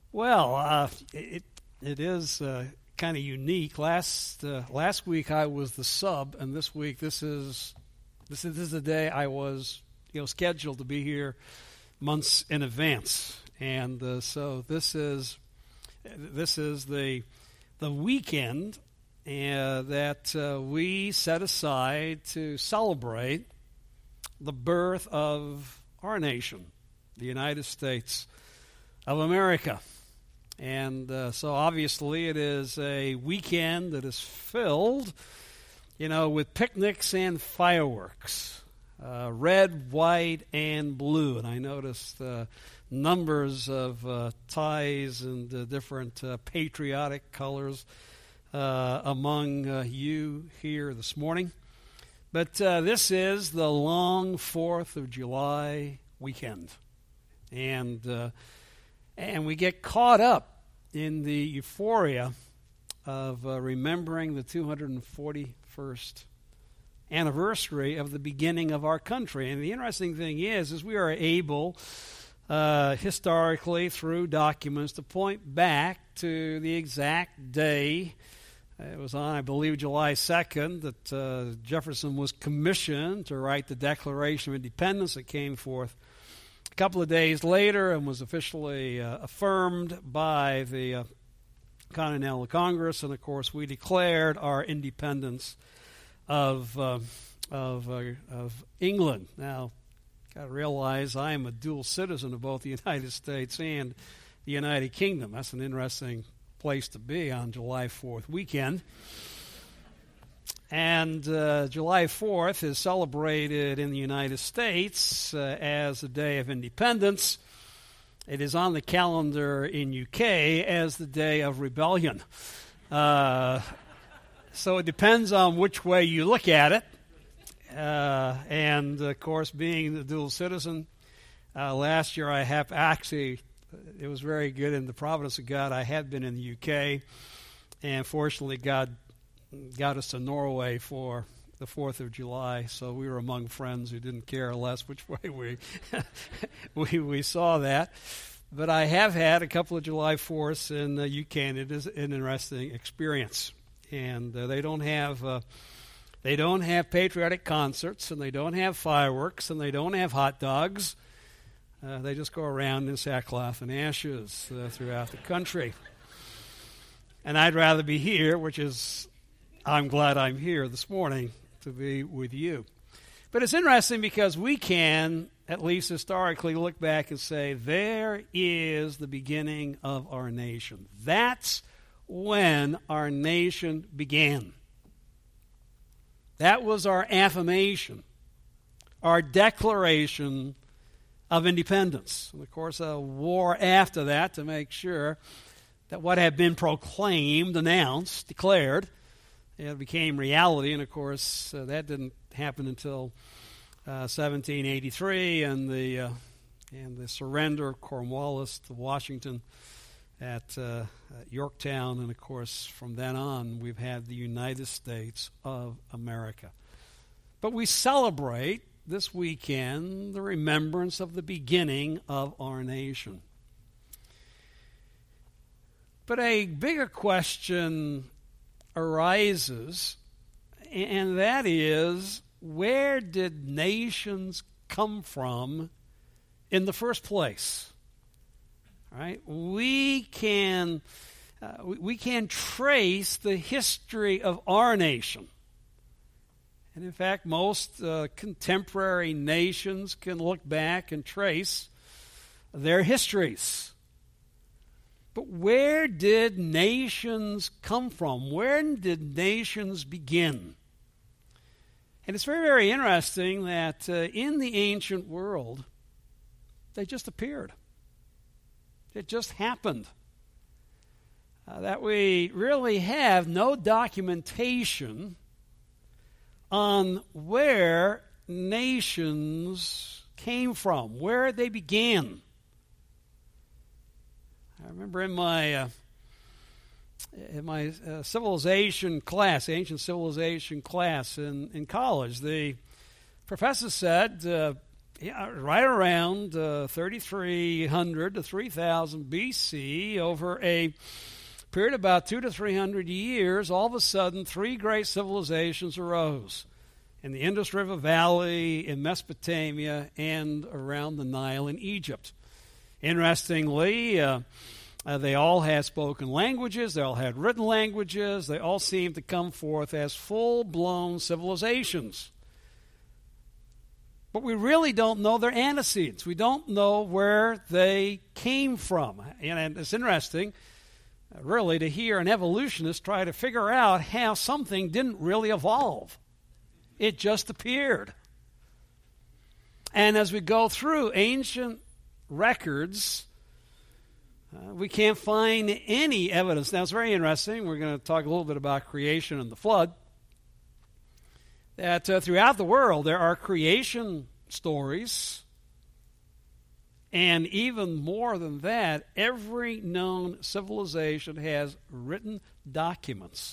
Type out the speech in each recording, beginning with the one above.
Well, it is kind of unique. Last week I was the sub, and this week this is the day I was scheduled to be here months in advance, and so this is the weekend that we set aside to celebrate the birth of our nation, the United States of America. And so obviously it is a weekend that is filled, with picnics and fireworks, red, white, and blue. And I noticed numbers of ties and different patriotic colors among you here this morning. But this is the long 4th of July weekend. And we get caught up in the euphoria of remembering the 241st anniversary of the beginning of our country. And the interesting thing is we are able, historically, through documents, to point back to the exact day. It was on, I believe, July 2nd that Jefferson was commissioned to write the Declaration of Independence that came forth a couple of days later and was officially affirmed by the Continental Congress. And, of course, we declared our independence of England. Now, got to realize I am a dual citizen of both the United States and the United Kingdom. That's an interesting place to be on July 4th weekend. And July 4th is celebrated in the United States as the Day of Independence. It is on the calendar in UK as the Day of Rebellion. So it depends on which way you look at it. And, of course, being the dual citizen, last year I have actually, it was very good in the providence of God. I had been in the UK, and fortunately God got us to Norway for the 4th of July, so we were among friends who didn't care less which way we saw that. But I have had a couple of July 4ths in the UK, and it is an interesting experience. And they don't have patriotic concerts, and they don't have fireworks, and they don't have hot dogs. They just go around in sackcloth and ashes throughout the country. And I'd rather be here, I'm glad I'm here this morning to be with you. But it's interesting because we can, at least historically, look back and say, there is the beginning of our nation. That's when our nation began. That was our affirmation, our declaration of independence. And of course, a war after that to make sure that what had been proclaimed, announced, declared, it became reality. And of course, that didn't happen until 1783 and the surrender of Cornwallis to Washington at Yorktown. And of course, from then on, we've had the United States of America. But we celebrate this weekend the remembrance of the beginning of our nation. But a bigger question arises, and that is, where did nations come from in the first place? All right? We can trace the history of our nation. And in fact, most contemporary nations can look back and trace their histories. But where did nations come from? When did nations begin? And it's very, very interesting that in the ancient world, they just appeared. It just happened. That we really have no documentation on where nations came from, where they began. I remember in my civilization class, ancient civilization class in college, the professor said, right around 3,300 to 3,000 BC, over a period of about 200 to 300 years, all of a sudden 3 great civilizations arose in the Indus River Valley, in Mesopotamia, and around the Nile in Egypt. Interestingly, they all had spoken languages, they all had written languages, they all seemed to come forth as full-blown civilizations. But we really don't know their antecedents. We don't know where they came from. And it's interesting, really, to hear an evolutionist try to figure out how something didn't really evolve. It just appeared. And as we go through ancient records, we can't find any evidence. Now, it's very interesting. We're going to talk a little bit about creation and the flood. That throughout the world there are creation stories, and even more than that, every known civilization has written documents,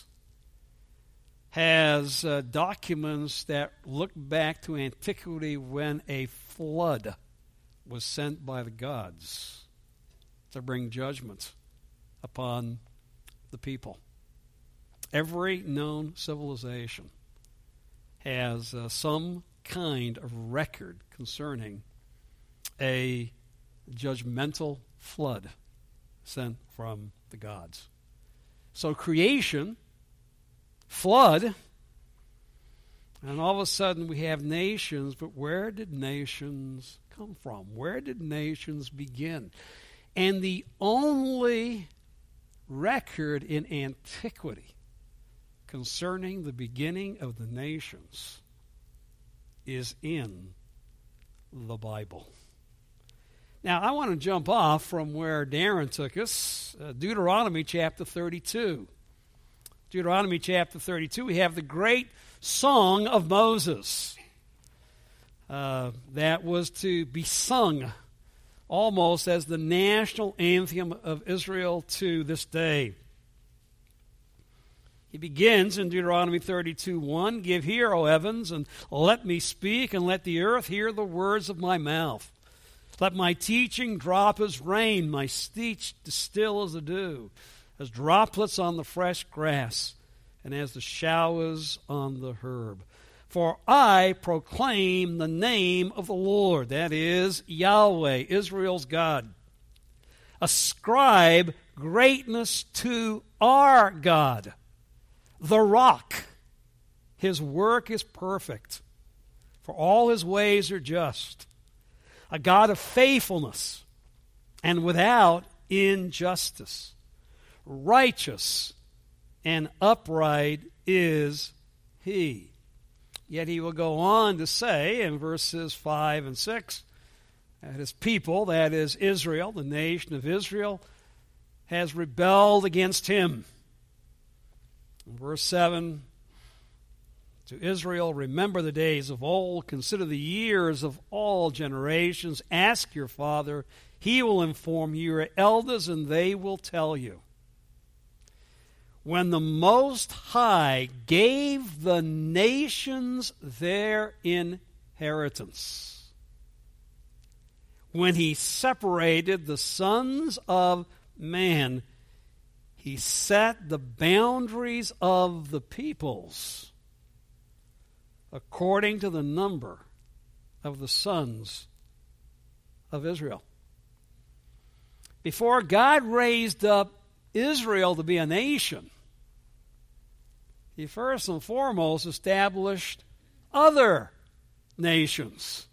has documents that look back to antiquity when a flood was sent by the gods to bring judgment upon the people. Every known civilization has some kind of record concerning a judgmental flood sent from the gods. So creation, flood, and all of a sudden we have nations, but where did nations come from? Where did nations begin? And the only record in antiquity concerning the beginning of the nations is in the Bible. Now, I want to jump off from where Darren took us, Deuteronomy chapter 32. Deuteronomy chapter 32, we have the great song of Moses that was to be sung almost as the national anthem of Israel to this day. He begins in Deuteronomy 32:1, "Give ear, O heavens, and let me speak, and let the earth hear the words of my mouth. Let my teaching drop as rain, my speech distill as the dew, as droplets on the fresh grass, and as the showers on the herb. For I proclaim the name of the Lord," that is, Yahweh, Israel's God. "Ascribe greatness to our God, the rock. His work is perfect, for all his ways are just. A God of faithfulness and without injustice. Righteous and upright is he." Yet he will go on to say in verses 5 and 6 that his people, that is Israel, the nation of Israel, has rebelled against him. In verse 7, to Israel, "Remember the days of old, consider the years of all generations. Ask your father, he will inform you, your elders, and they will tell you. When the Most High gave the nations their inheritance, when he separated the sons of man, he set the boundaries of the peoples according to the number of the sons of Israel." Before God raised up Israel to be a nation, he first and foremost established other nations.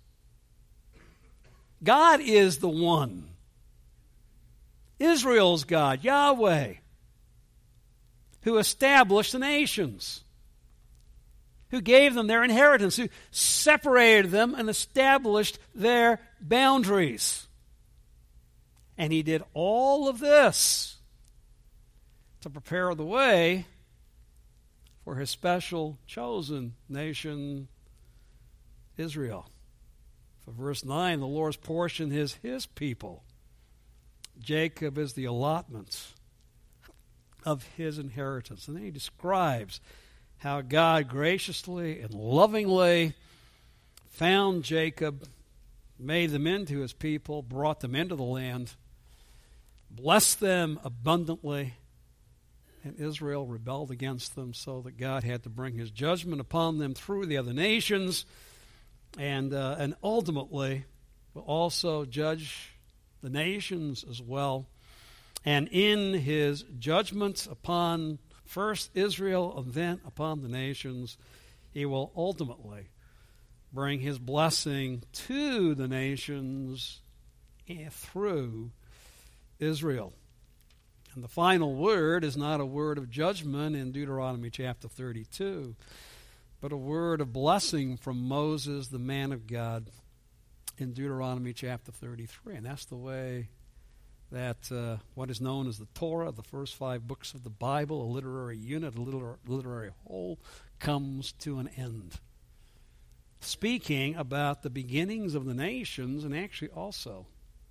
God is the one. Israel's God, Yahweh, who established the nations, who gave them their inheritance, who separated them and established their boundaries. And he did all of this to prepare the way for his special chosen nation, Israel. For verse 9, the Lord's portion is his people. Jacob is the allotment of his inheritance. And then he describes how God graciously and lovingly found Jacob, made them into his people, brought them into the land, blessed them abundantly, and Israel rebelled against them, so that God had to bring his judgment upon them through the other nations, and ultimately will also judge the nations as well. And in his judgment upon first Israel and then upon the nations, he will ultimately bring his blessing to the nations through Israel. And the final word is not a word of judgment in Deuteronomy chapter 32, but a word of blessing from Moses, the man of God, in Deuteronomy chapter 33. And that's the way that what is known as the Torah, the first 5 books of the Bible, a literary unit, a literary whole, comes to an end. Speaking about the beginnings of the nations, and actually also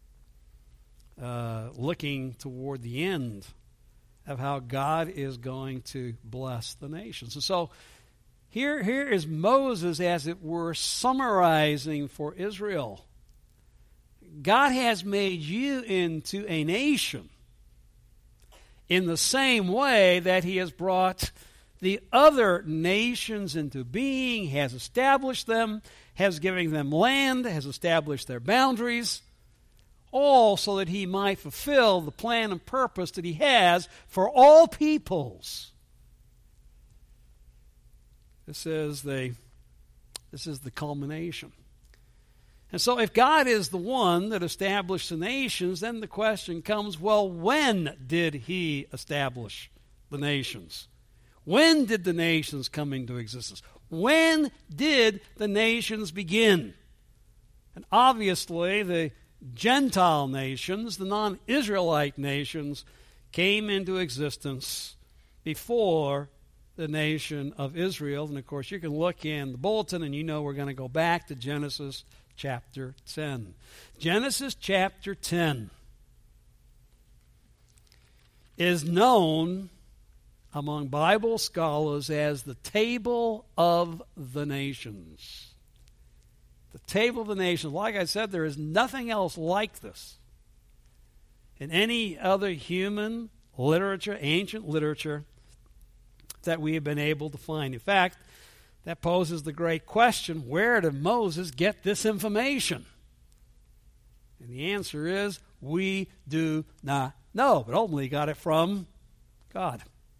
looking toward the end of how God is going to bless the nations. And so here is Moses, as it were, summarizing for Israel. God has made you into a nation in the same way that he has brought the other nations into being, has established them, has given them land, has established their boundaries, all so that he might fulfill the plan and purpose that he has for all peoples. This is the culmination. And so if God is the one that established the nations, then the question comes, well, when did he establish the nations? When did the nations come into existence? When did the nations begin? And obviously the Gentile nations, the non-Israelite nations, came into existence before the nation of Israel. And of course, you can look in the bulletin and you know we're going to go back to Genesis chapter 10. Genesis chapter 10 is known among Bible scholars as the Table of the Nations. The Table of the Nations. Like I said, there is nothing else like this in any other human literature, ancient literature, that we have been able to find. In fact, that poses the great question, where did Moses get this information? And the answer is, we do not know. But ultimately, he got it from God.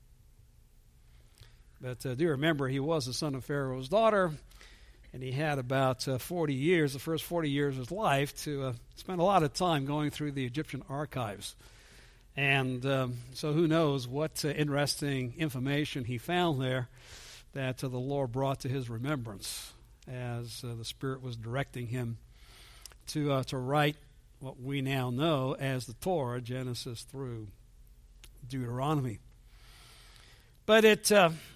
But do remember, he was the son of Pharaoh's daughter, and he had about 40 years, the first 40 years of his life, to spend a lot of time going through the Egyptian archives. And so who knows what interesting information he found there that the Lord brought to his remembrance as the Spirit was directing him to write what we now know as the Torah, Genesis through Deuteronomy. But it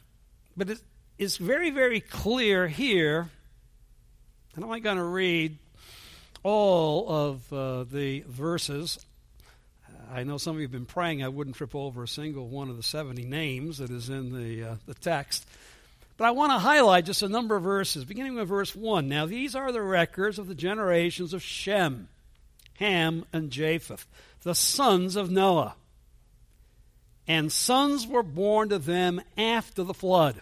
is very, very clear here, and I'm not going to read all of the verses. I know some of you have been praying I wouldn't trip over a single one of the 70 names that is in the text. But I want to highlight just a number of verses, beginning with verse 1. Now these are the records of the generations of Shem, Ham, and Japheth, the sons of Noah. And sons were born to them after the flood.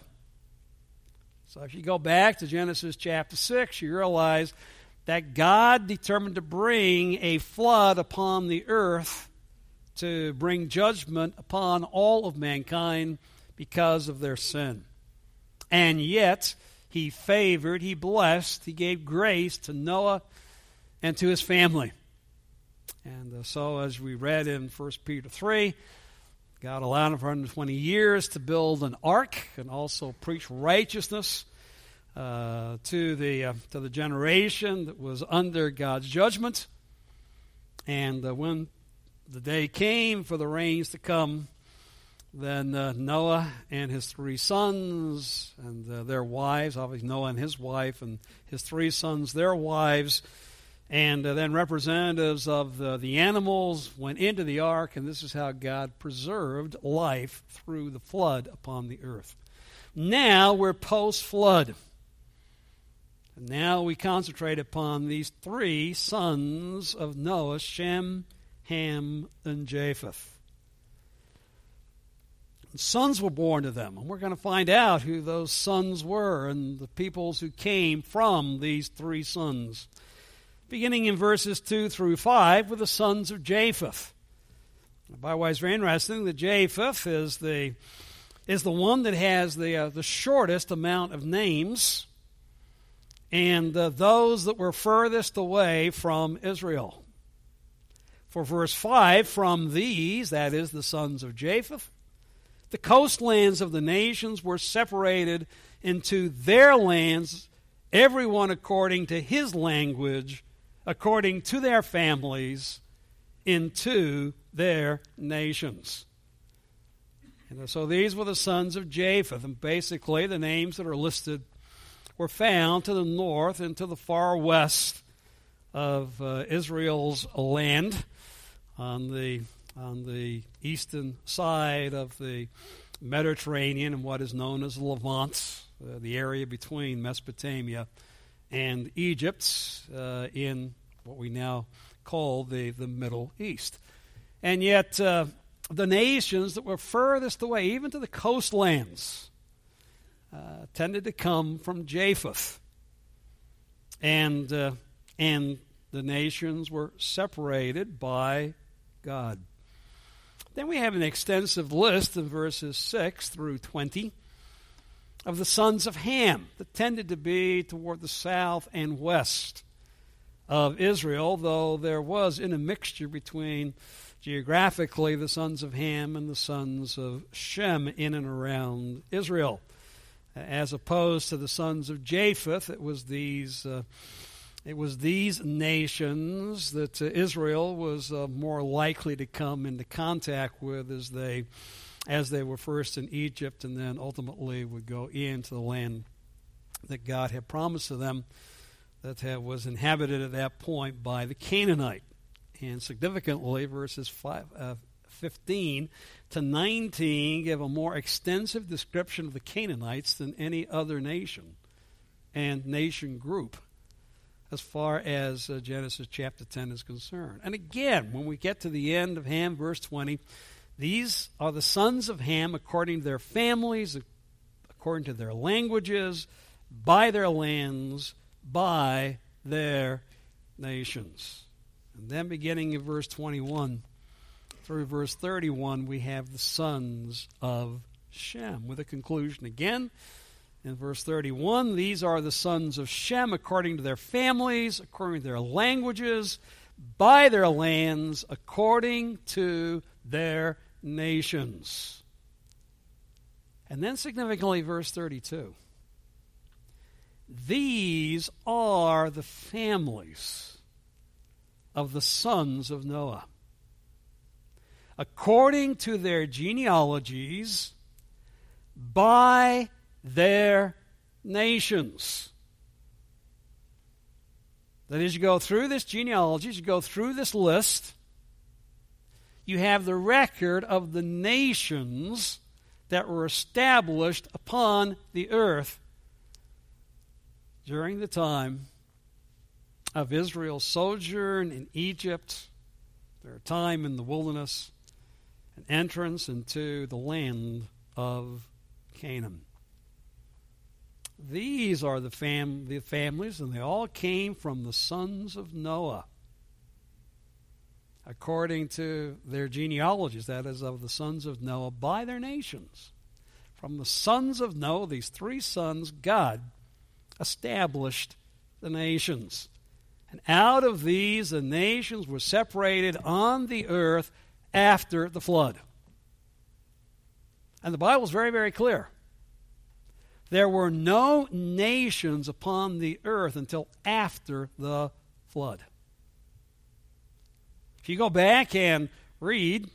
So if you go back to Genesis chapter 6, you realize that God determined to bring a flood upon the earth to bring judgment upon all of mankind because of their sin. And yet, he favored, he blessed, he gave grace to Noah and to his family. And so as we read in 1 Peter 3, God allowed him for 120 years to build an ark and also preach righteousness to the generation that was under God's judgment. And when the day came for the rains to come, then Noah and his 3 sons and their wives, obviously Noah and his wife and his 3 sons, their wives, and then representatives of the animals went into the ark, and this is how God preserved life through the flood upon the earth. Now we're post-flood. And now we concentrate upon these three sons of Noah, Shem, Ham, and Japheth. And sons were born to them, and we're going to find out who those sons were and the peoples who came from these three sons. Beginning in verses 2 through 5 with the sons of Japheth. By way of very interesting, the Japheth is the one that has the shortest amount of names, and those that were furthest away from Israel. For verse 5, from these, that is the sons of Japheth, the coastlands of the nations were separated into their lands, everyone according to his language, according to their families, into their nations. And so these were the sons of Japheth, and basically the names that are listed were found to the north and to the far west of Israel's land on the eastern side of the Mediterranean and what is known as Levant, the area between Mesopotamia and Egypt in what we now call the Middle East. And yet the nations that were furthest away, even to the coastlands, tended to come from Japheth. And the nations were separated by God. Then we have an extensive list in verses 6 through 20 of the sons of Ham that tended to be toward the south and west of Israel, though there was in a mixture between geographically the sons of Ham and the sons of Shem in and around Israel. As opposed to the sons of Japheth, it was these nations that Israel was more likely to come into contact with as they were first in Egypt and then ultimately would go into the land that God had promised to them, that was inhabited at that point by the Canaanite. And significantly, verses 15 to 19 give a more extensive description of the Canaanites than any other nation and nation group as far as Genesis chapter 10 is concerned. And again, when we get to the end of Ham, verse 20, these are the sons of Ham according to their families, according to their languages, by their lands, by their nations. And then beginning in verse 21 through verse 31, we have the sons of Shem, with a conclusion again. In verse 31, these are the sons of Shem according to their families, according to their languages, by their lands, according to their nations. And then significantly, verse 32. These are the families of the sons of Noah, according to their genealogies, by their nations. That is, you go through this genealogy, you go through this list, you have the record of the nations that were established upon the earth during the time of Israel's sojourn in Egypt, their time in the wilderness, an entrance into the land of Canaan. These are the families, and they all came from the sons of Noah, according to their genealogies, that is, of the sons of Noah, by their nations. From the sons of Noah, these three sons, God established the nations. And out of these, the nations were separated on the earth after the flood. And the Bible is very, very clear. There were no nations upon the earth until after the flood. If you go back and read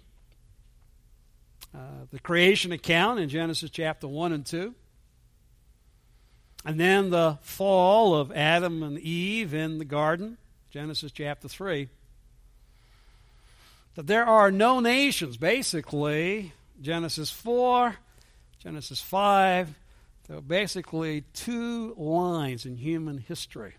the creation account in Genesis chapter 1 and 2, and then the fall of Adam and Eve in the garden, Genesis chapter 3, that there are no nations, basically, Genesis 4, Genesis 5, So basically, two lines in human history.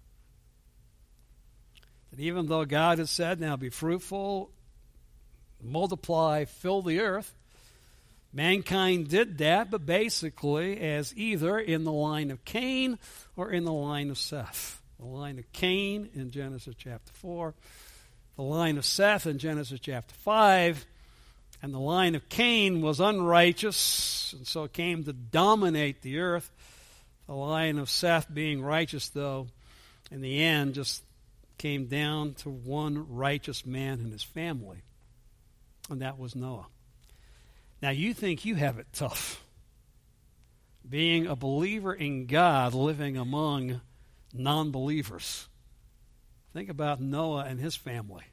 That even though God has said, now be fruitful, multiply, fill the earth, mankind did that, but basically as either in the line of Cain or in the line of Seth. The line of Cain in Genesis chapter 4, the line of Seth in Genesis chapter 5, and the line of Cain was unrighteous, and so it came to dominate the earth. The line of Seth being righteous, though, in the end just came down to one righteous man and his family, and that was Noah. Now, you think you have it tough, being a believer in God, living among non-believers. Think about Noah and his family.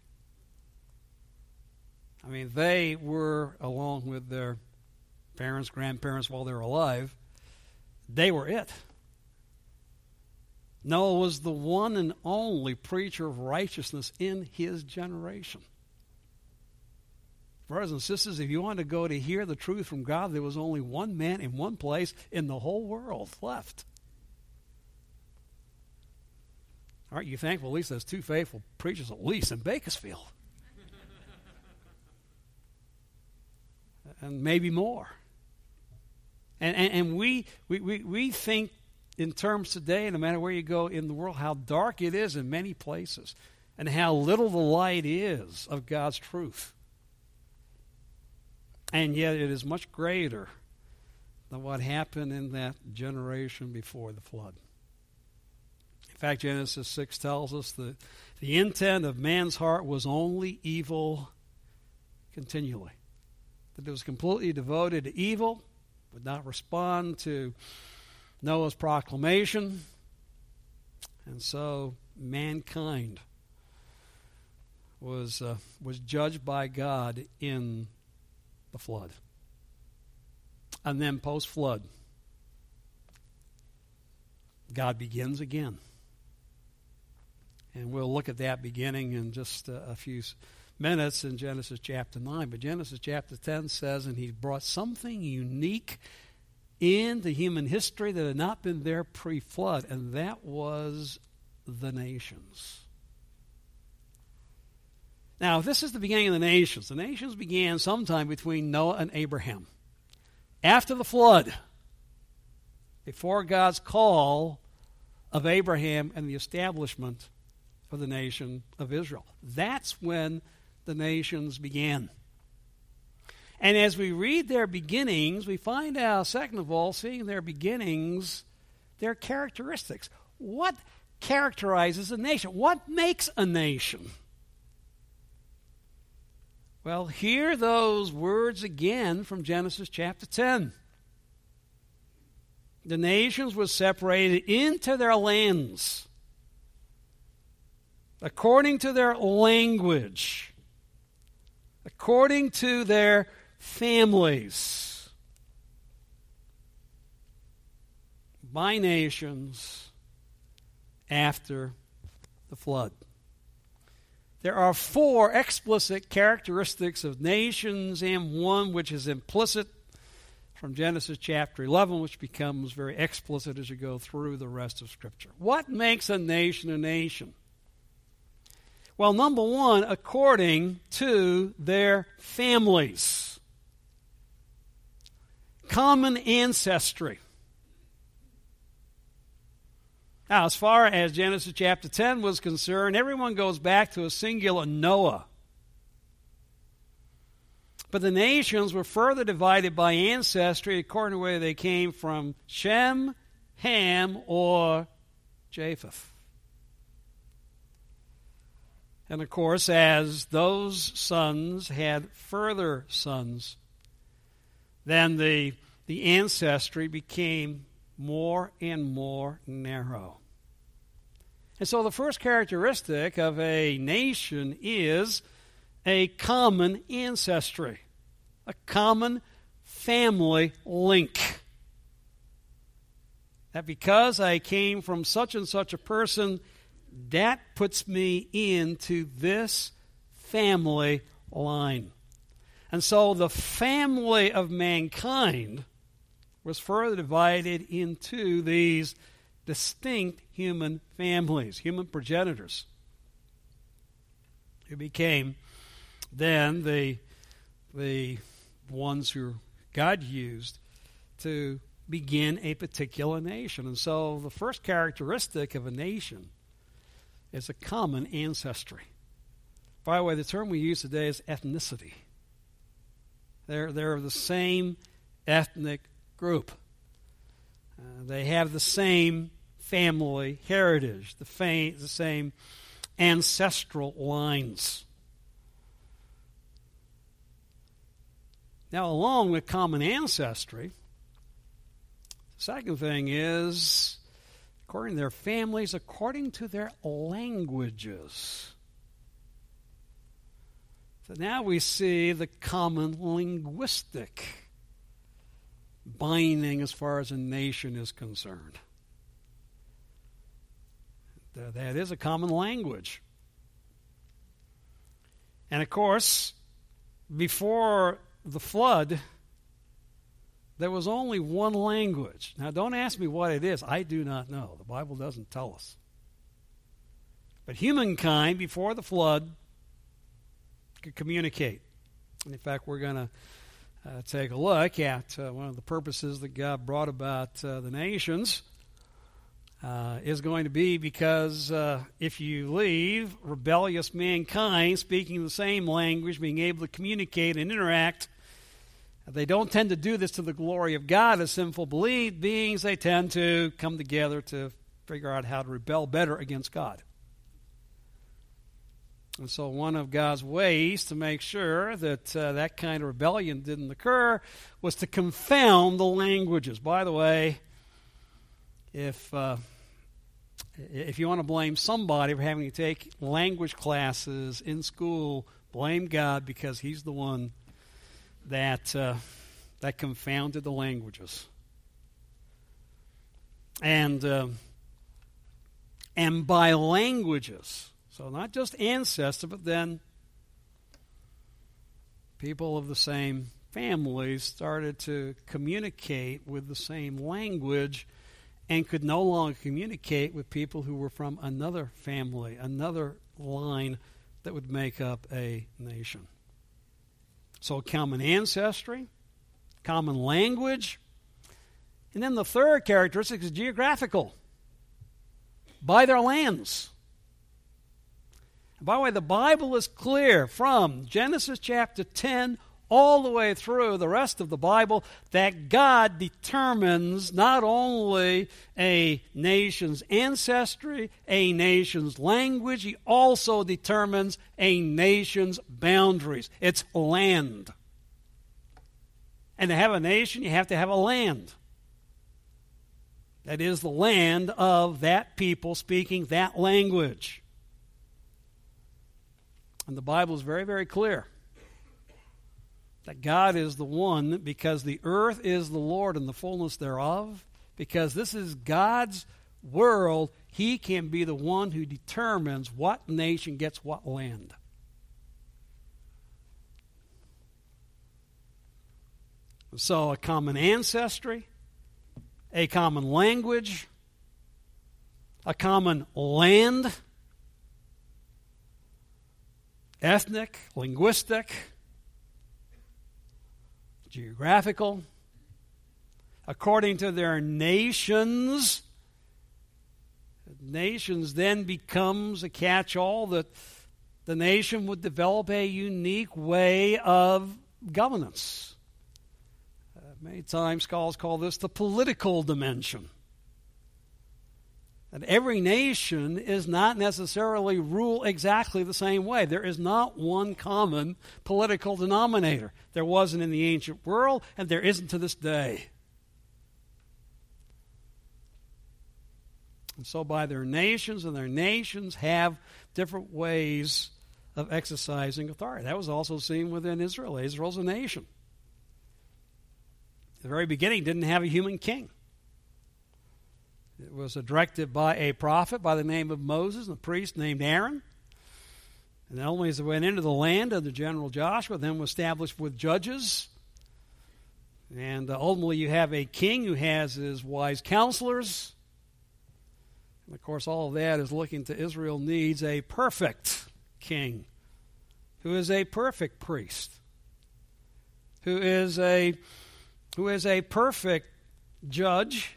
I mean, they were, along with their parents, grandparents while they were alive, they were it. Noah was the one and only preacher of righteousness in his generation. Brothers and sisters, if you want to go to hear the truth from God, there was only one man in one place in the whole world left. Aren't you thankful at least there's two faithful preachers at least in Bakersfield? And maybe more. And we think in terms today, no matter where you go in the world, how dark it is in many places and how little the light is of God's truth. And yet it is much greater than what happened in that generation before the flood. In fact, Genesis 6 tells us that the intent of man's heart was only evil continually. That it was completely devoted to evil, would not respond to Noah's proclamation. And so mankind was judged by God in the flood. And then post-flood, God begins again. And we'll look at that beginning in just a few minutes in Genesis chapter 9. But Genesis chapter 10 says, and he brought something unique into human history that had not been there pre-flood, and that was the nations. Now, if this is the beginning of the nations began sometime between Noah and Abraham. After the flood, before God's call of Abraham and the establishment of the nation of Israel. That's when the nations began. And as we read their beginnings, we find out, second of all, seeing their beginnings, their characteristics. What characterizes a nation? What makes a nation? Well, hear those words again from Genesis chapter 10. The nations were separated into their lands according to their language, according to their families, by nations after the flood. There are 4 explicit characteristics of nations and one which is implicit from Genesis chapter 11, which becomes very explicit as you go through the rest of Scripture. What makes a nation a nation? Well, number 1, according to their families. Common ancestry. Now, as far as Genesis chapter 10 was concerned, everyone goes back to a singular Noah. But the nations were further divided by ancestry according to whether they came from Shem, Ham, or Japheth. And of course, as those sons had further sons, then the ancestry became more and more narrow. And so the first characteristic of a nation is a common ancestry, a common family link. That because I came from such and such a person, that puts me into this family line. And so the family of mankind was further divided into these distinct human families, human progenitors, who became then the ones who God used to begin a particular nation. And so the first characteristic of a nation is a common ancestry. By the way, the term we use today is ethnicity. They're the same ethnic group. They have the same family heritage, the same ancestral lines. Now, along with common ancestry, the second thing is, according to their families, according to their languages. So now we see the common linguistic binding as far as a nation is concerned. That is a common language. And of course, before the flood, there was only one language. Now, don't ask me what it is. I do not know. The Bible doesn't tell us. But humankind, before the flood, could communicate. And in fact, we're going to take a look at one of the purposes that God brought about the nations is going to be because if you leave rebellious mankind speaking the same language, being able to communicate and interact, they don't tend to do this to the glory of God as sinful beings. They tend to come together to figure out how to rebel better against God. And so one of God's ways to make sure that that kind of rebellion didn't occur was to confound the languages. By the way, if you want to blame somebody for having to take language classes in school, blame God, because He's the one that confounded the languages. And by languages, so not just ancestors, but then people of the same families started to communicate with the same language and could no longer communicate with people who were from another family, another line that would make up a nation. So common ancestry, common language, and then the third characteristic is geographical. By their lands. By the way, the Bible is clear from Genesis chapter 10 all the way through the rest of the Bible that God determines not only a nation's ancestry, a nation's language, He also determines a nation's boundaries, its land. And to have a nation, you have to have a land. That is the land of that people speaking that language. And the Bible is very, very clear that God is the one, because the earth is the Lord and the fullness thereof, because this is God's world, He can be the one who determines what nation gets what land. So a common ancestry, a common language, a common land, ethnic, linguistic, geographical, according to their nations. Nations then becomes a catch-all that the nation would develop a unique way of governance. Many times scholars call this the political dimension. And every nation is not necessarily ruled exactly the same way. There is not one common political denominator. There wasn't in the ancient world, and there isn't to this day. And so by their nations, and their nations have different ways of exercising authority. That was also seen within Israel. Israel's a nation. At the very beginning, didn't have a human king. It was directed by a prophet by the name of Moses and a priest named Aaron. And not only as they went into the land under General Joshua, then was established with judges. And ultimately you have a king who has his wise counselors. And of course all of that is looking to Israel needs a perfect king who is a perfect priest, who is a perfect judge,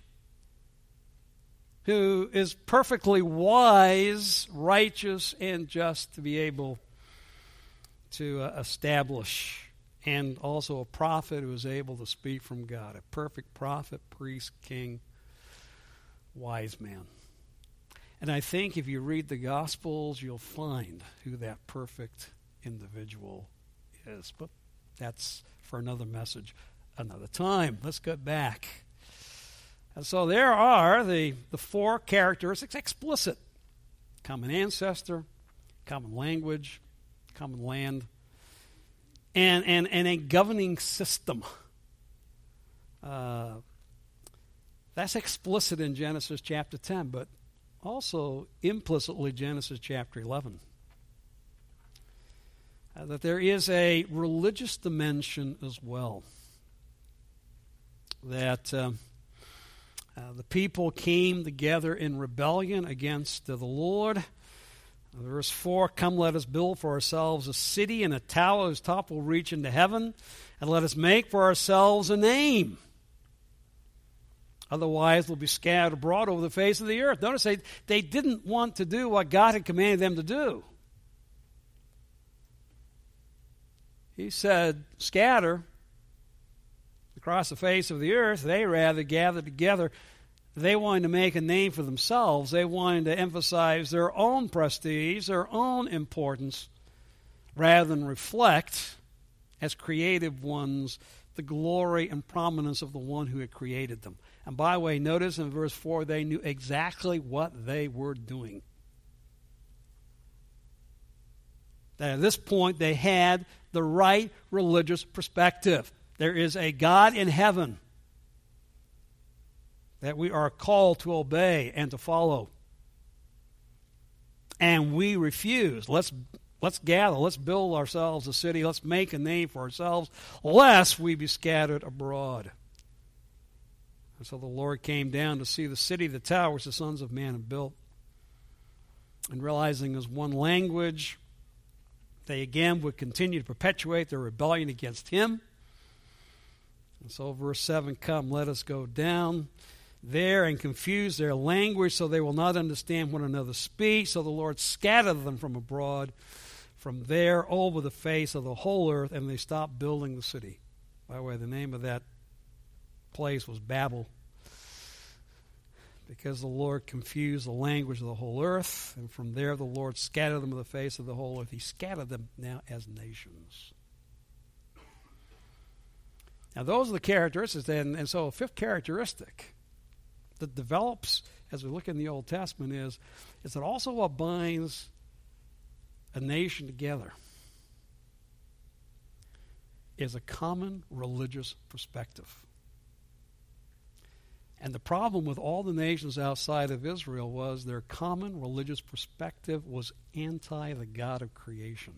who is perfectly wise, righteous, and just to be able to establish, and also a prophet who is able to speak from God, a perfect prophet, priest, king, wise man. And I think if you read the Gospels, you'll find who that perfect individual is. But that's for another message, another time. Let's get back. And so there are the four characteristics explicit: common ancestor, common language, common land, and a governing system. That's explicit in Genesis chapter 10, but also implicitly Genesis chapter 11. That there is a religious dimension as well. That the people came together in rebellion against the Lord. Verse 4, come let us build for ourselves a city and a tower whose top will reach into heaven, and let us make for ourselves a name. Otherwise we'll be scattered abroad over the face of the earth. Notice they didn't want to do what God had commanded them to do. He said, scatter across the face of the earth. They rather gathered together. They wanted to make a name for themselves. They wanted to emphasize their own prestige, their own importance, rather than reflect, as creative ones, the glory and prominence of the one who had created them. And by the way, notice in verse 4, they knew exactly what they were doing. That at this point, they had the right religious perspective. There is a God in heaven that we are called to obey and to follow. And we refuse. Let's gather. Let's build ourselves a city. Let's make a name for ourselves, lest we be scattered abroad. And so the Lord came down to see the city, the tower, which the sons of man had built. And realizing there's one language, they again would continue to perpetuate their rebellion against him. And so verse 7, come, let us go down there and confuse their language so they will not understand one another's speech. So the Lord scattered them from abroad, from there over the face of the whole earth, and they stopped building the city. By the way, the name of that place was Babel, because the Lord confused the language of the whole earth, and from there the Lord scattered them to the face of the whole earth. He scattered them now as nations. Now those are the characteristics, and so a fifth characteristic that develops as we look in the Old Testament is that also what binds a nation together is a common religious perspective. And the problem with all the nations outside of Israel was their common religious perspective was anti the God of creation.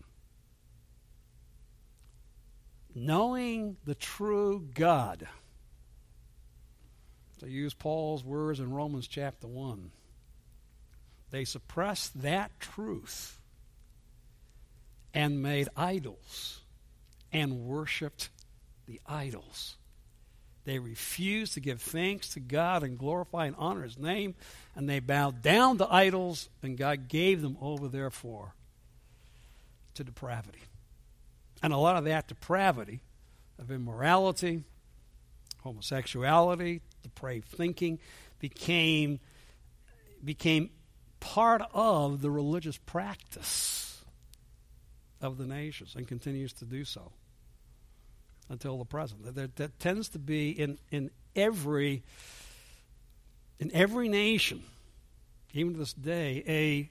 Knowing the true God, to use Paul's words in Romans chapter 1, they suppressed that truth and made idols and worshipped the idols. They refused to give thanks to God and glorify and honor his name, and they bowed down to idols, and God gave them over, therefore, to depravity. And a lot of that depravity of immorality, homosexuality, depraved thinking became part of the religious practice of the nations and continues to do so until the present. That tends to be in every nation, even to this day,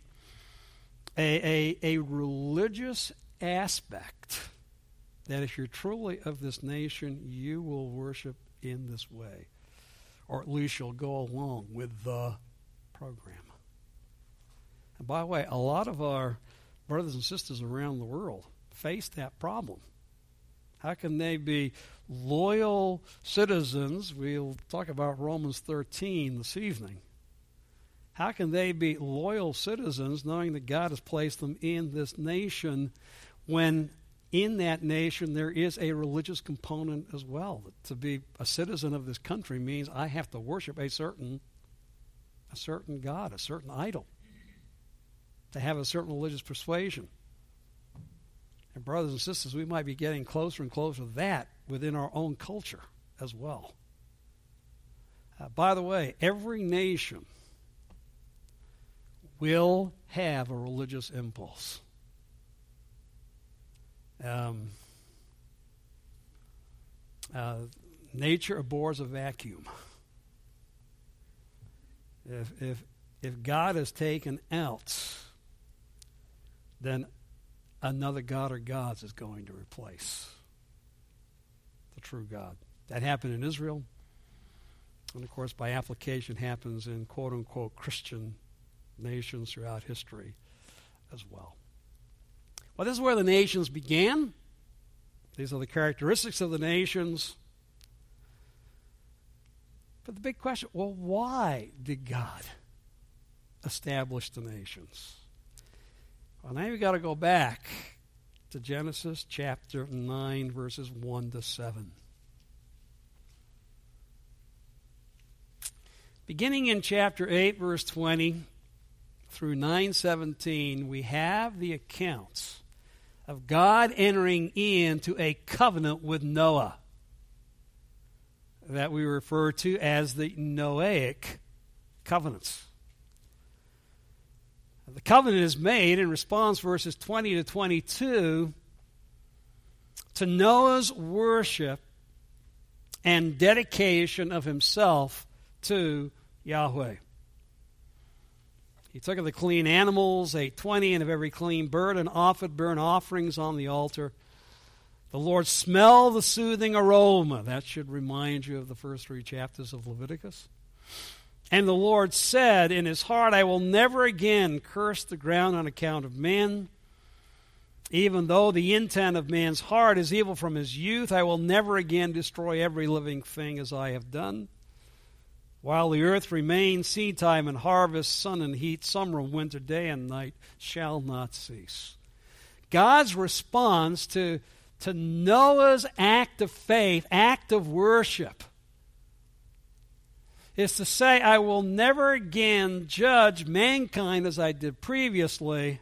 a religious aspect that if you're truly of this nation, you will worship in this way, or at least you'll go along with the program. And by the way, a lot of our brothers and sisters around the world face that problem How can they be loyal citizens? We'll talk about Romans 13 this evening. How can they be loyal citizens knowing that God has placed them in this nation when in that nation there is a religious component as well? To be a citizen of this country means I have to worship a certain God, a certain idol, to have a certain religious persuasion. And brothers and sisters, we might be getting closer and closer to that within our own culture as well. By the way, every nation will have a religious impulse. Nature abhors a vacuum. If God is taken out, then another god or gods is going to replace the true God. That happened in Israel, and of course by application happens in quote-unquote Christian nations throughout history as well. Well, this is where the nations began. These are the characteristics of the nations. But the big question, well, why did God establish the nations? Well, now you've got to go back to Genesis chapter 9, verses 1 to 7. Beginning in chapter 8, verse 20, through 9:17, we have the accounts of God entering into a covenant with Noah that we refer to as the Noahic covenants. The covenant is made in response, verses 20 to 22, to Noah's worship and dedication of himself to Yahweh. He took of the clean animals, ate 20, and of every clean bird, and offered burnt offerings on the altar. The Lord smelled the soothing aroma. That should remind you of the first 3 chapters of Leviticus. And the Lord said in his heart, I will never again curse the ground on account of man. Even though the intent of man's heart is evil from his youth, I will never again destroy every living thing as I have done. While the earth remains, seed time and harvest, sun and heat, summer and winter, day and night shall not cease. God's response to Noah's act of faith, act of worship, is to say, I will never again judge mankind as I did previously.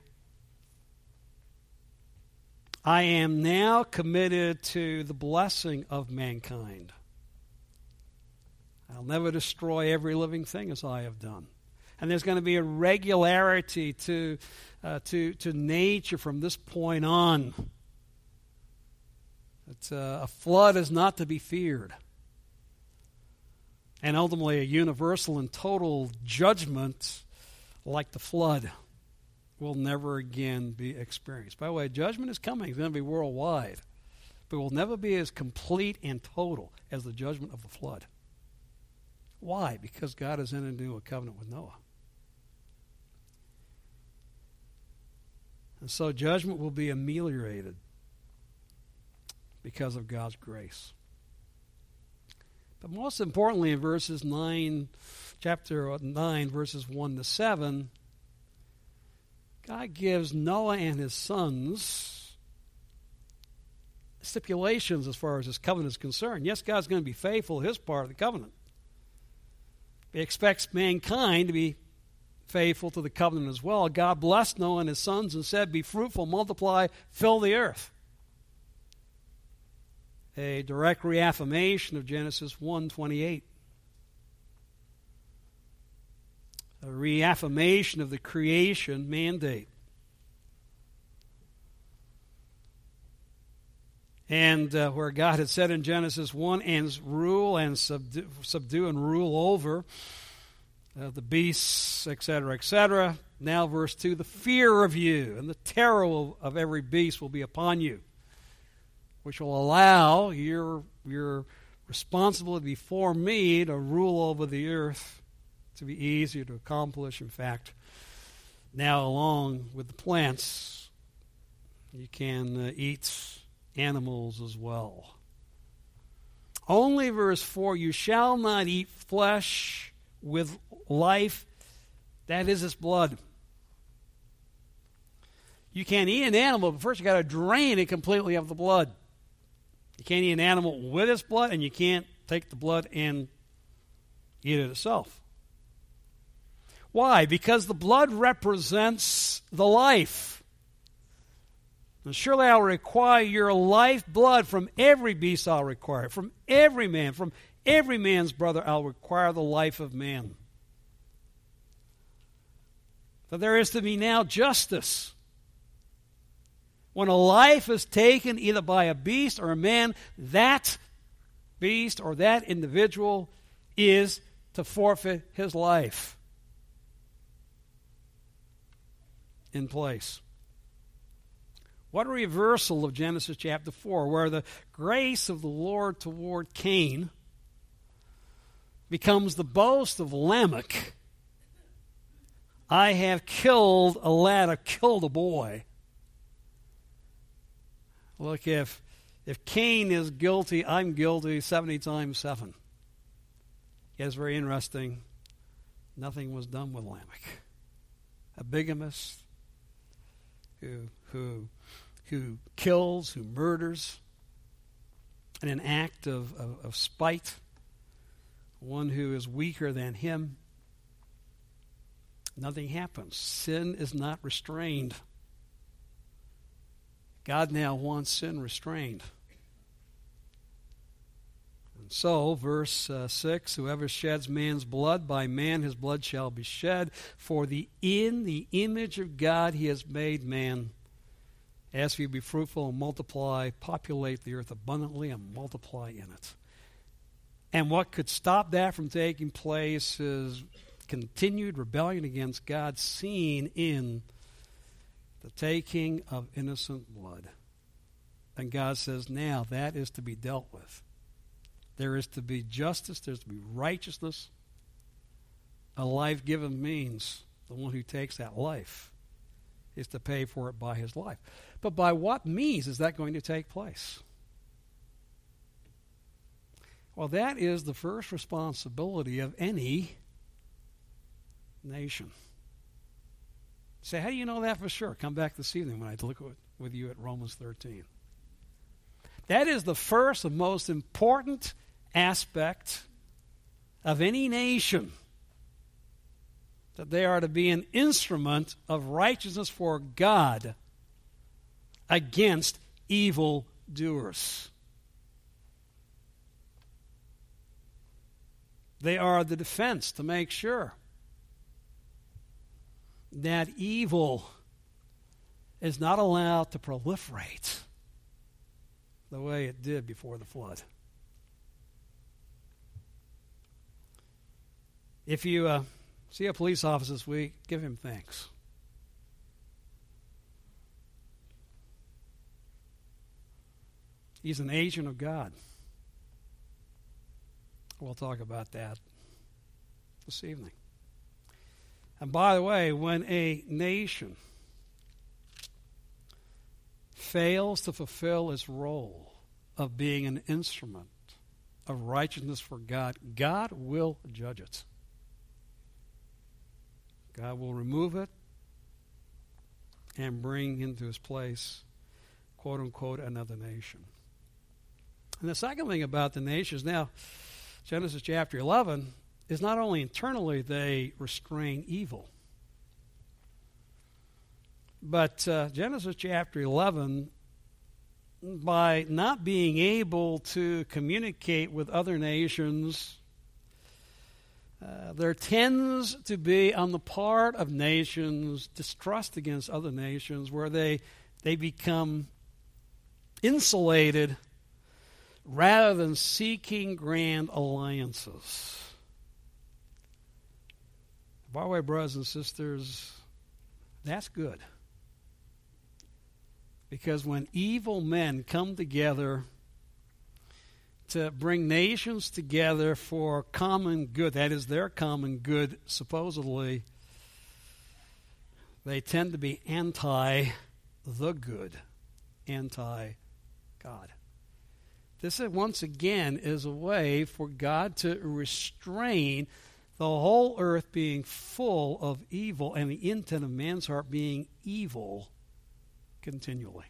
I am now committed to the blessing of mankind. I'll never destroy every living thing as I have done. And there's going to be a regularity to nature from this point on. A flood is not to be feared. And ultimately a universal and total judgment like the flood will never again be experienced. By the way, judgment is coming. It's going to be worldwide. But it will never be as complete and total as the judgment of the flood. Why? Because God has entered into a covenant with Noah. And so judgment will be ameliorated because of God's grace. But most importantly, in chapter 9, verses 1 to 7, God gives Noah and his sons stipulations as far as his covenant is concerned. Yes, God's going to be faithful to his part of the covenant. He expects mankind to be faithful to the covenant as well. God blessed Noah and his sons and said, be fruitful, multiply, fill the earth. A direct reaffirmation of Genesis 1:28. A reaffirmation of the creation mandate. And where God had said in Genesis 1, and rule and subdue and rule over the beasts, etc., etc. Now verse 2, the fear of you and the terror of every beast will be upon you, which will allow your responsibility before me to rule over the earth to be easier to accomplish. In fact, now along with the plants, you can eat animals as well. Only verse 4, you shall not eat flesh with life, that is its blood. You can't eat an animal, but first you got to drain it completely of the blood. You can't eat an animal with its blood, and you can't take the blood and eat it itself. Why? Because the blood represents the life. And surely I'll require your life blood from every beast I'll require, from every man's brother I'll require the life of man. So there is to be now justice. When a life is taken either by a beast or a man, that beast or that individual is to forfeit his life in place. What a reversal of Genesis chapter 4, where the grace of the Lord toward Cain becomes the boast of Lamech. I have killed a lad, I've killed a boy. Look, if Cain is guilty, I'm guilty 70 times 7. Yet it's very interesting. Nothing was done with Lamech. A bigamist who kills, who murders, in an act of spite, one who is weaker than him. Nothing happens. Sin is not restrained. God now wants sin restrained. And so, verse 6, whoever sheds man's blood, by man his blood shall be shed, for in the image of God he has made man. As for you, be fruitful and multiply, populate the earth abundantly and multiply in it. And what could stop that from taking place is continued rebellion against God, seen in the taking of innocent blood. And God says, now that is to be dealt with. There is to be justice, there's to be righteousness. A life given means the one who takes that life is to pay for it by his life. But by what means is that going to take place? Well, that is the first responsibility of any nation. Say, how do you know that for sure? Come back this evening when I look with you at Romans 13. That is the first and most important aspect of any nation, that they are to be an instrument of righteousness for God against evil doers. They are the defense to make sure that evil is not allowed to proliferate the way it did before the flood. If you see a police officer this week, give him thanks. He's an agent of God. We'll talk about that this evening. And by the way, when a nation fails to fulfill its role of being an instrument of righteousness for God, God will judge it. God will remove it and bring into his place, quote unquote, another nation. And the second thing about the nations, now, Genesis chapter 11, is not only internally they restrain evil, but Genesis chapter 11, by not being able to communicate with other nations, there tends to be on the part of nations distrust against other nations, where they become insulated rather than seeking grand alliances. By the way, brothers and sisters, that's good. Because when evil men come together to bring nations together for common good, that is their common good, supposedly, they tend to be anti the good, anti God. This, once again, is a way for God to restrain the whole earth being full of evil and the intent of man's heart being evil continually.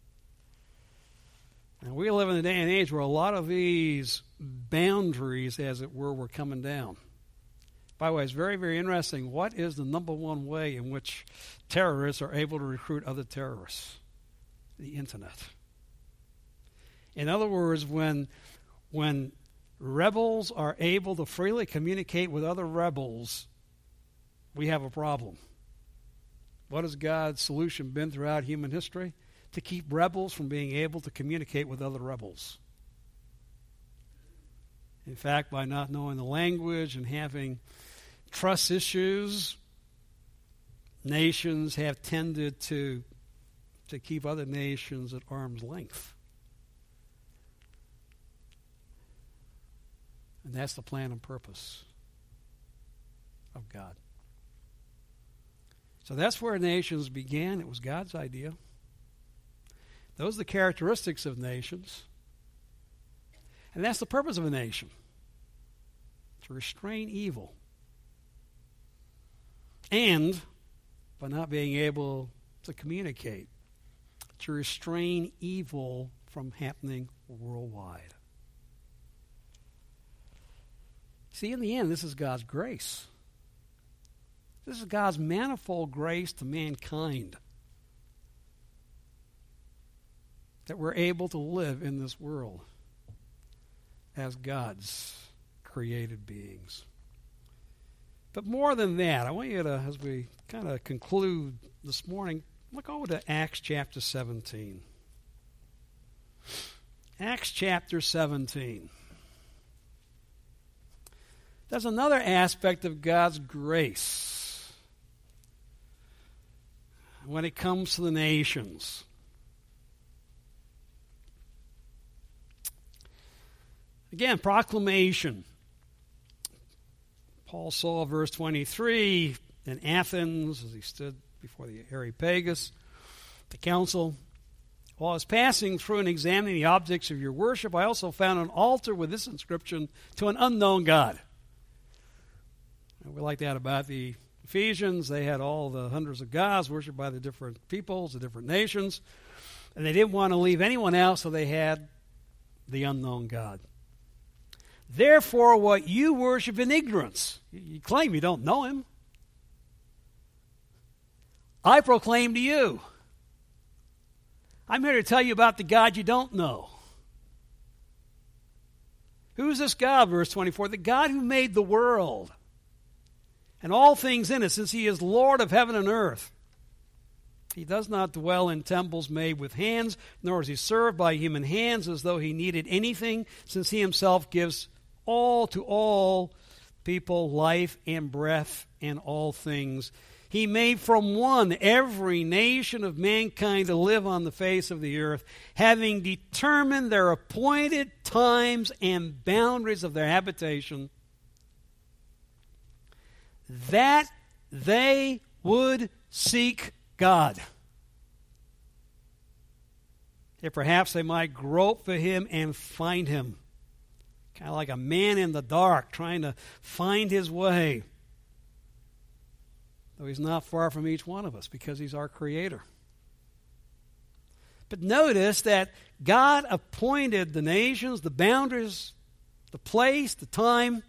And we live in a day and age where a lot of these boundaries, as it were coming down. By the way, it's very, very interesting. What is the number one way in which terrorists are able to recruit other terrorists? The internet. In other words, when rebels are able to freely communicate with other rebels, we have a problem. What has God's solution been throughout human history? To keep rebels from being able to communicate with other rebels. In fact, by not knowing the language and having trust issues, nations have tended to keep other nations at arm's length. And that's the plan and purpose of God. So that's where nations began. It was God's idea. Those are the characteristics of nations. And that's the purpose of a nation. To restrain evil. And, by not being able to communicate, to restrain evil from happening worldwide. See, in the end, this is God's grace. This is God's manifold grace to mankind. That we're able to live in this world as God's created beings. But more than that, I want you to, as we kind of conclude this morning, look over to Acts chapter 17. Acts chapter 17. There's another aspect of God's grace when it comes to the nations. Again, proclamation. Paul saw verse 23 in Athens as he stood before the Areopagus, the council. While I was passing through and examining the objects of your worship, I also found an altar with this inscription, to an unknown God. And we like that about the Ephesians. They had all the hundreds of gods worshipped by the different peoples, the different nations. And they didn't want to leave anyone else, so they had the unknown God. Therefore, what you worship in ignorance, you claim you don't know him, I proclaim to you. I'm here to tell you about the God you don't know. Who's this God, verse 24? The God who made the world and all things in it, since he is Lord of heaven and earth. He does not dwell in temples made with hands, nor is he served by human hands as though he needed anything, since he himself gives all to all people life and breath and all things. He made from one every nation of mankind to live on the face of the earth, having determined their appointed times and boundaries of their habitation, that they would seek God. If perhaps they might grope for him and find him. Kind of like a man in the dark trying to find his way. Though he's not far from each one of us because he's our creator. But notice that God appointed the nations, the boundaries, the place, the time,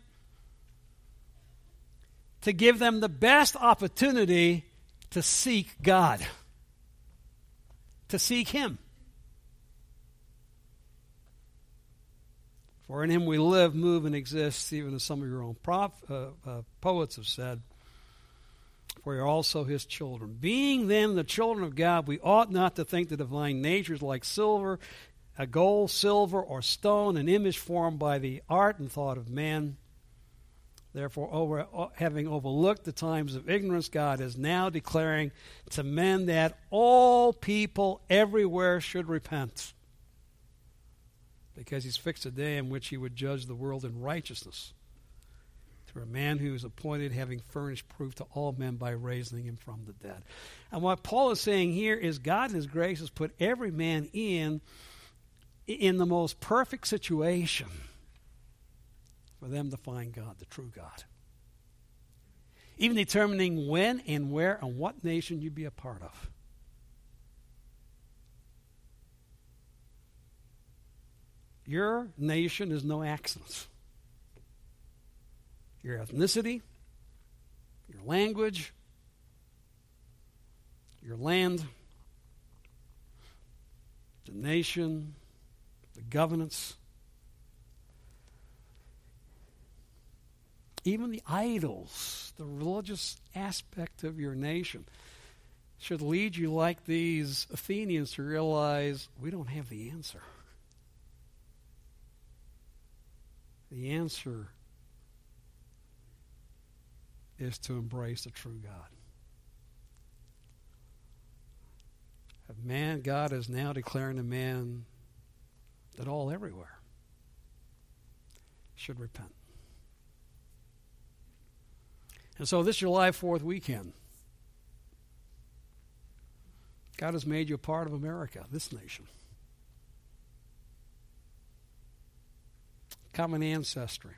to give them the best opportunity to seek God. To seek him. For in him we live, move, and exist, even as some of your own poets have said. For you are also his children. Being then the children of God, we ought not to think the divine nature is like silver, a gold, silver, or stone, an image formed by the art and thought of man. Therefore, having overlooked the times of ignorance, God is now declaring to men that all people everywhere should repent. Because he's fixed a day in which he would judge the world in righteousness through a man who is appointed, having furnished proof to all men by raising him from the dead. And what Paul is saying here is God in his grace has put every man in in the most perfect situation for them to find God, the true God. Even determining when and where and what nation you'd be a part of. Your nation is no accident. Your ethnicity, your language, your land, the nation, the governance, even the idols, the religious aspect of your nation should lead you like these Athenians to realize we don't have the answer. The answer is to embrace the true God. God is now declaring to man that all everywhere should repent. And so this July 4th weekend, God has made you a part of America, this nation. Common ancestry.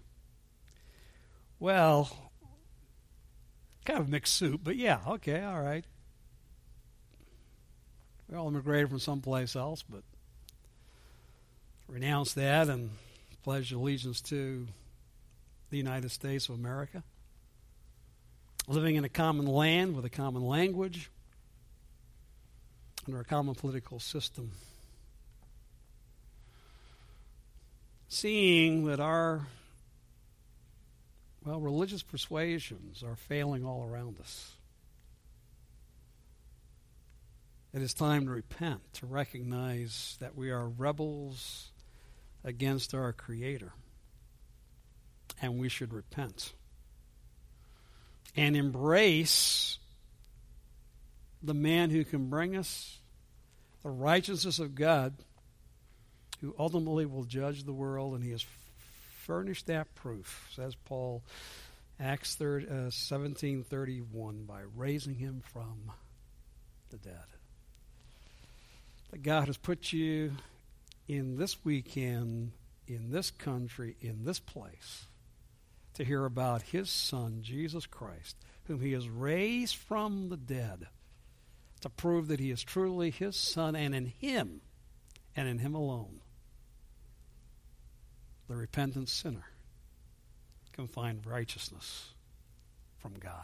Well, kind of mixed soup, but yeah, okay, all right. We all immigrated from someplace else, but renounced that and pledged allegiance to the United States of America. Living in a common land with a common language, under a common political system. Seeing that our, religious persuasions are failing all around us. It is time to repent, to recognize that we are rebels against our Creator. And we should repent. And embrace the man who can bring us the righteousness of God, who ultimately will judge the world, and he has furnished that proof, says Paul, Acts 17:31, by raising him from the dead. That God has put you in this weekend, in this country, in this place, to hear about his Son, Jesus Christ, whom he has raised from the dead, to prove that he is truly his Son, and in him alone, the repentant sinner can find righteousness from God.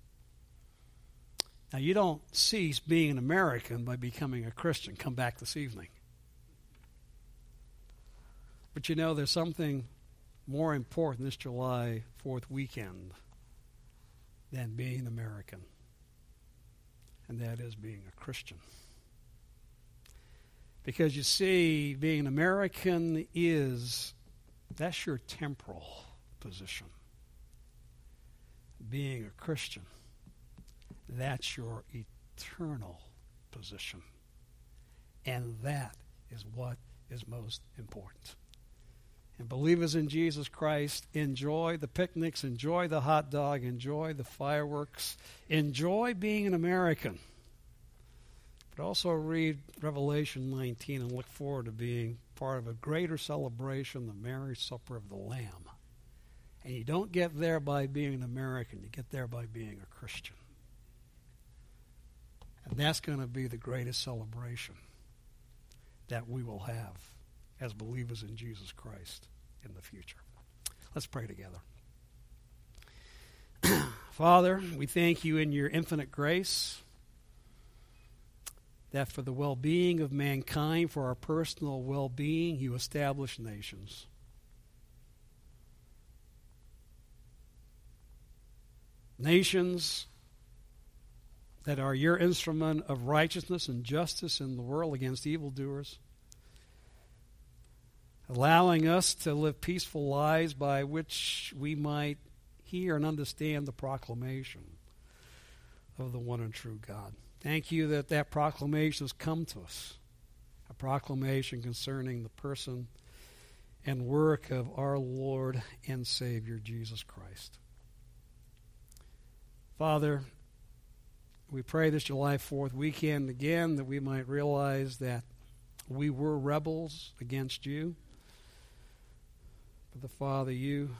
Now, you don't cease being an American by becoming a Christian. Come back this evening. But you know, there's something more important this July 4th weekend than being American, and that is being a Christian. Because you see, being an American that's your temporal position. Being a Christian, that's your eternal position. And that is what is most important. And believers in Jesus Christ, enjoy the picnics, enjoy the hot dog, enjoy the fireworks, enjoy being an American. But also read Revelation 19 and look forward to being part of a greater celebration, the marriage supper of the Lamb. And you don't get there by being an American, you get there by being a Christian. And that's going to be the greatest celebration that we will have as believers in Jesus Christ in the future. Let's pray together. Father, we thank you in your infinite grace that for the well-being of mankind, for our personal well-being, you establish nations. Nations that are your instrument of righteousness and justice in the world against evildoers, allowing us to live peaceful lives by which we might hear and understand the proclamation of the one and true God. Thank you that that proclamation has come to us, a proclamation concerning the person and work of our Lord and Savior, Jesus Christ. Father, we pray this July 4th weekend again that we might realize that We were rebels against you. But the Father, you,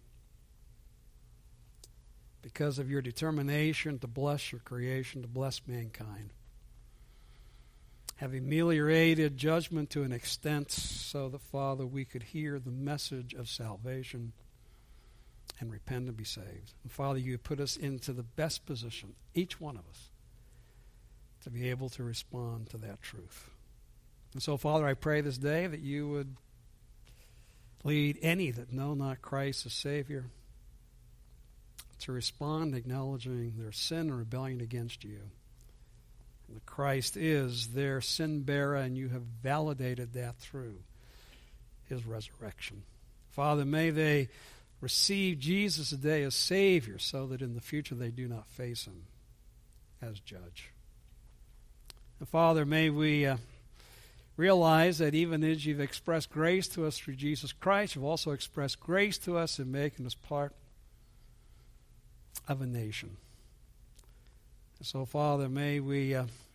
because of your determination to bless your creation, to bless mankind, have ameliorated judgment to an extent so that, Father, we could hear the message of salvation and repent and be saved. And Father, you put us into the best position, each one of us, to be able to respond to that truth. And so, Father, I pray this day that you would lead any that know not Christ as Savior to respond acknowledging their sin and rebellion against you. And that Christ is their sin bearer, and you have validated that through his resurrection. Father, may they receive Jesus today as Savior so that in the future they do not face him as judge. And Father, may we realize that even as you've expressed grace to us through Jesus Christ, you've also expressed grace to us in making us part of a nation. And so, Father, may we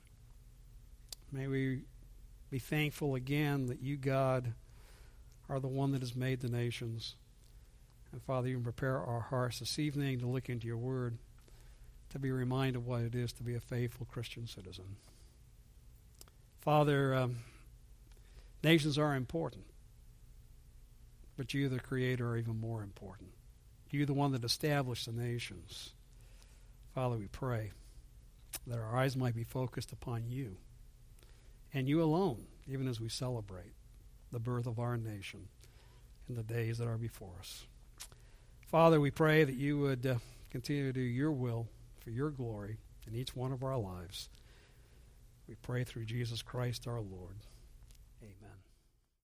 be thankful again that you, God, are the one that has made the nations. And Father, you can prepare our hearts this evening to look into your word, to be reminded of what it is to be a faithful Christian citizen. Father, nations are important, but you, the Creator, are even more important. You, the one that established the nations. Father, we pray that our eyes might be focused upon you and you alone, even as we celebrate the birth of our nation in the days that are before us. Father, we pray that you would continue to do your will for your glory in each one of our lives. We pray through Jesus Christ our Lord.